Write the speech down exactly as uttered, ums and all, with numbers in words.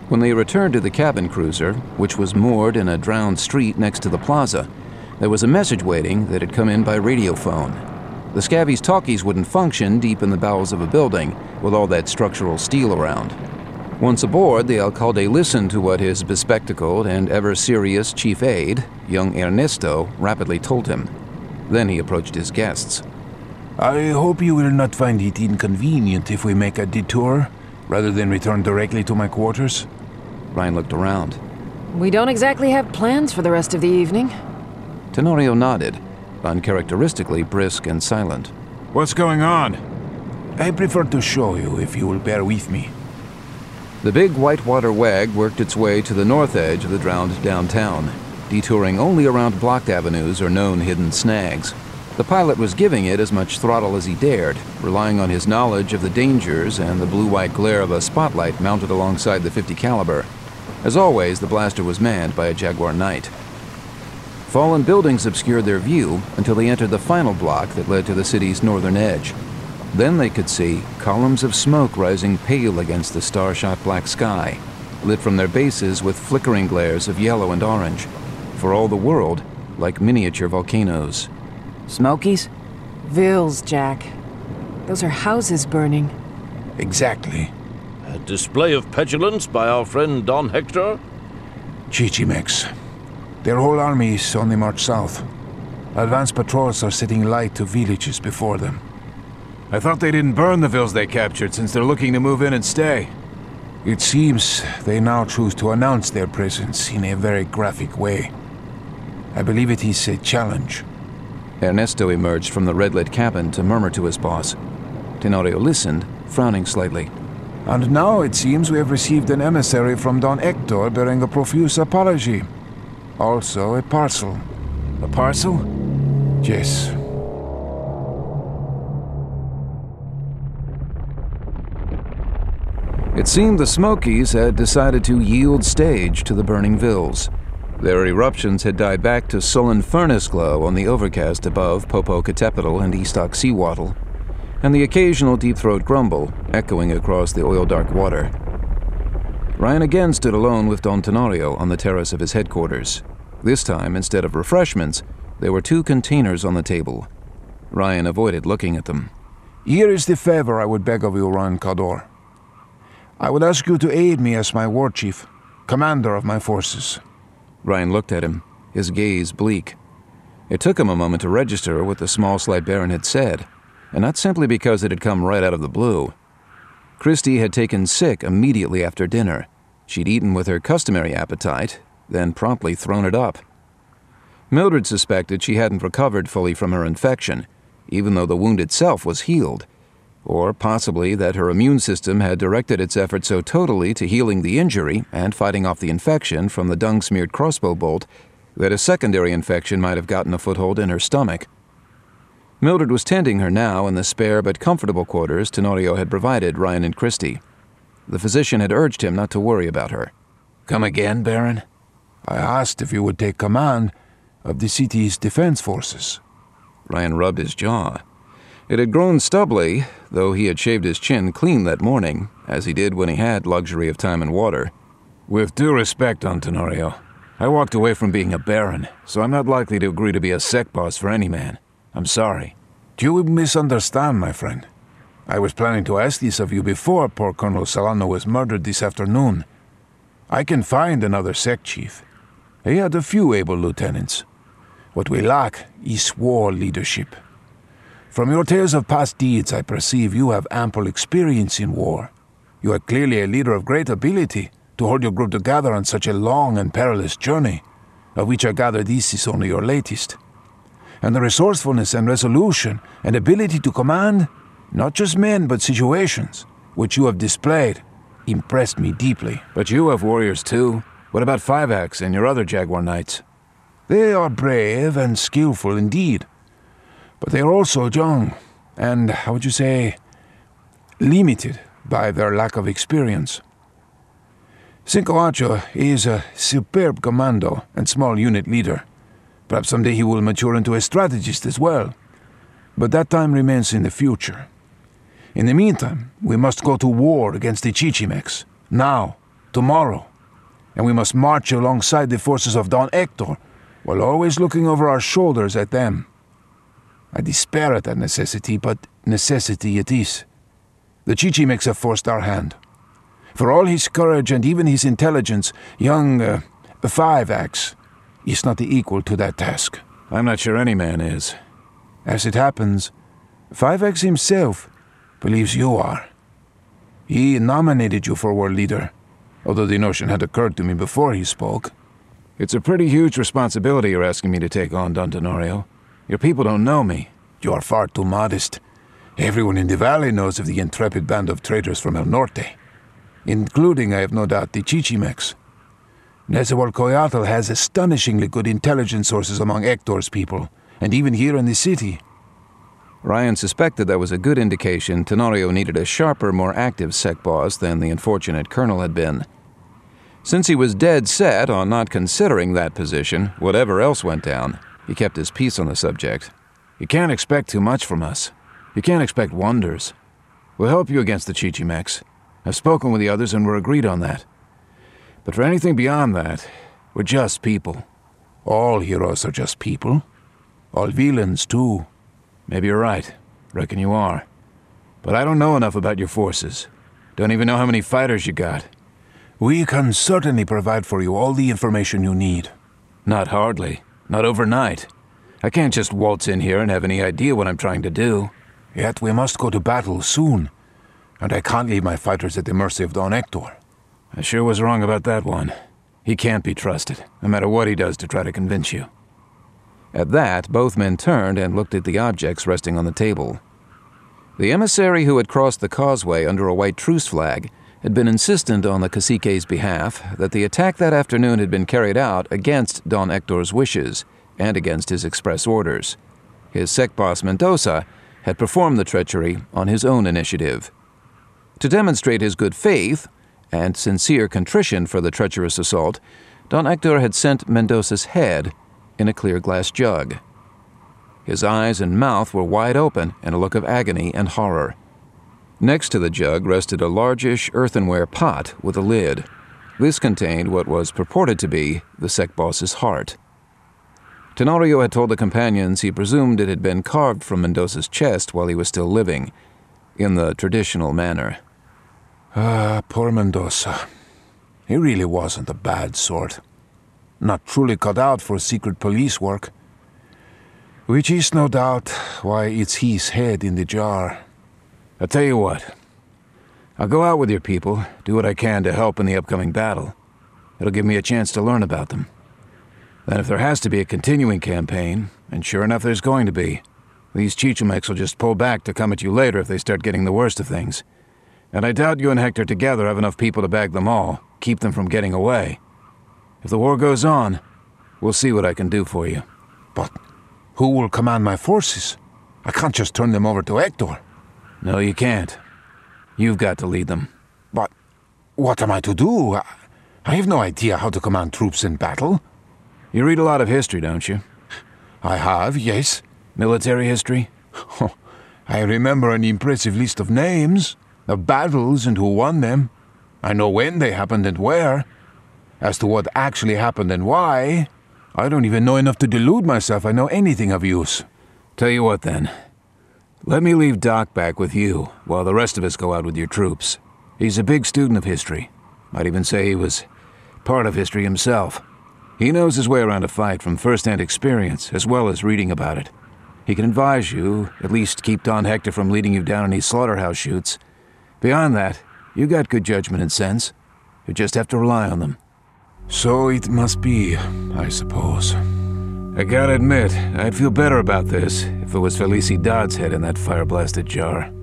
When they returned to the cabin cruiser, which was moored in a drowned street next to the plaza, there was a message waiting that had come in by radiophone. The Scabby's talkies wouldn't function deep in the bowels of a building with all that structural steel around. Once aboard, the alcalde listened to what his bespectacled and ever-serious chief aide, young Ernesto, rapidly told him. Then he approached his guests. I hope you will not find it inconvenient if we make a detour, rather than return directly to my quarters. Ryan looked around. We don't exactly have plans for the rest of the evening. Tenorio nodded, uncharacteristically brisk and silent. What's going on? I prefer to show you if you will bear with me. The big whitewater wag worked its way to the north edge of the drowned downtown, detouring only around blocked avenues or known hidden snags. The pilot was giving it as much throttle as he dared, relying on his knowledge of the dangers and the blue-white glare of a spotlight mounted alongside the fifty caliber. As always, the blaster was manned by a Jaguar Knight. Fallen buildings obscured their view until they entered the final block that led to the city's northern edge. Then they could see columns of smoke rising pale against the star-shot black sky, lit from their bases with flickering glares of yellow and orange, for all the world like miniature volcanoes. Smokies? Vills, Jack. Those are houses burning. Exactly. A display of petulance by our friend Don Hector? Chichimex. Their whole army is on the march south. Advanced patrols are setting light to villages before them. I thought they didn't burn the vills they captured since they're looking to move in and stay. It seems they now choose to announce their presence in a very graphic way. I believe it is a challenge. Ernesto emerged from the red-lit cabin to murmur to his boss. Tenorio listened, frowning slightly. And now it seems we have received an emissary from Don Hector bearing a profuse apology. Also a parcel. A parcel? Yes. It seemed the Smokies had decided to yield stage to the burning vills. Their eruptions had died back to sullen furnace glow on the overcast above Popocatépetl and Estoc Seawattle, and the occasional deep-throat grumble echoing across the oil-dark water. Ryan again stood alone with Don Tenorio on the terrace of his headquarters. This time, instead of refreshments, there were two containers on the table. Ryan avoided looking at them. Here is the favor I would beg of you, Ryan Cador. I would ask you to aid me as my war chief, commander of my forces. Ryan looked at him, his gaze bleak. It took him a moment to register what the small slight Baron had said, and not simply because it had come right out of the blue. Christie had taken sick immediately after dinner. She'd eaten with her customary appetite, then promptly thrown it up. Mildred suspected she hadn't recovered fully from her infection, even though the wound itself was healed, or possibly that her immune system had directed its efforts so totally to healing the injury and fighting off the infection from the dung-smeared crossbow bolt that a secondary infection might have gotten a foothold in her stomach. Mildred was tending her now in the spare but comfortable quarters Tenorio had provided Ryan and Christie. The physician had urged him not to worry about her. Come again, Baron? I asked if you would take command of the city's defense forces. Ryan rubbed his jaw. It had grown stubbly, though he had shaved his chin clean that morning, as he did when he had luxury of time and water. With due respect, Don Tenorio, I walked away from being a baron, so I'm not likely to agree to be a sec boss for any man. I'm sorry. You misunderstand, my friend. I was planning to ask this of you before poor Colonel Solano was murdered this afternoon. I can find another sec chief. He had a few able lieutenants. What we lack is war leadership. From your tales of past deeds, I perceive you have ample experience in war. You are clearly a leader of great ability to hold your group together on such a long and perilous journey, of which I gather this is only your latest. And the resourcefulness and resolution and ability to command, not just men but situations, which you have displayed, impressed me deeply. But you have warriors too. What about Five Axe and your other Jaguar Knights? They are brave and skillful indeed. But they are also young, and, how would you say, limited by their lack of experience. Cinco Ocho is a superb commando and small unit leader. Perhaps someday he will mature into a strategist as well. But that time remains in the future. In the meantime, we must go to war against the Chichimex, now, tomorrow. And we must march alongside the forces of Don Hector, while always looking over our shoulders at them. I despair at that necessity, but necessity it is. The Chichimecs have forced our hand. For all his courage and even his intelligence, young uh, Five-Axe is not equal to that task. I'm not sure any man is. As it happens, Five-Axe himself believes you are. He nominated you for world leader, although the notion had occurred to me before he spoke. It's a pretty huge responsibility you're asking me to take on, Don Tenorio. Your people don't know me. You are far too modest. Everyone in the valley knows of the intrepid band of traitors from El Norte, including, I have no doubt, the Chichimecs. Nezahualcoyotl has astonishingly good intelligence sources among Hector's people, and even here in the city. Ryan suspected that was a good indication Tenorio needed a sharper, more active sec boss than the unfortunate colonel had been. Since he was dead set on not considering that position, whatever else went down, he kept his peace on the subject. You can't expect too much from us. You can't expect wonders. We'll help you against the Chichimecs. I've spoken with the others and we're agreed on that. But for anything beyond that, we're just people. All heroes are just people. All villains, too. Maybe you're right. Reckon you are. But I don't know enough about your forces. Don't even know how many fighters you got. We can certainly provide for you all the information you need. Not hardly. Not overnight. I can't just waltz in here and have any idea what I'm trying to do. Yet we must go to battle soon. And I can't leave my fighters at the mercy of Don Hector. I sure was wrong about that one. He can't be trusted, no matter what he does to try to convince you. At that, both men turned and looked at the objects resting on the table. The emissary who had crossed the causeway under a white truce flag had been insistent on the cacique's behalf that the attack that afternoon had been carried out against Don Hector's wishes and against his express orders. His sec boss Mendoza had performed the treachery on his own initiative. To demonstrate his good faith and sincere contrition for the treacherous assault, Don Hector had sent Mendoza's head in a clear glass jug. His eyes and mouth were wide open in a look of agony and horror. Next to the jug rested a largish earthenware pot with a lid. This contained what was purported to be the sec boss's heart. Tenorio had told the companions he presumed it had been carved from Mendoza's chest while he was still living, in the traditional manner. Ah, poor Mendoza. He really wasn't a bad sort. Not truly cut out for secret police work. Which is no doubt why it's his head in the jar. I'll tell you what. I'll go out with your people, do what I can to help in the upcoming battle. It'll give me a chance to learn about them. Then if there has to be a continuing campaign, and sure enough there's going to be, these Chichimecs will just pull back to come at you later if they start getting the worst of things. And I doubt you and Hector together have enough people to bag them all, keep them from getting away. If the war goes on, we'll see what I can do for you. But who will command my forces? I can't just turn them over to Hector. No, you can't. You've got to lead them. But what am I to do? I, I have no idea how to command troops in battle. You read a lot of history, don't you? I have, yes. Military history? I remember an impressive list of names, of battles and who won them. I know when they happened and where. As to what actually happened and why, I don't even know enough to delude myself I know anything of use. Tell you what, then. Let me leave Doc back with you, while the rest of us go out with your troops. He's a big student of history. Might even say he was part of history himself. He knows his way around a fight from first-hand experience, as well as reading about it. He can advise you, at least keep Don Hector from leading you down any slaughterhouse chutes. Beyond that, you got good judgment and sense. You just have to rely on them. So it must be, I suppose. I gotta admit, I'd feel better about this if it was Felicie Dodd's head in that fire-blasted jar.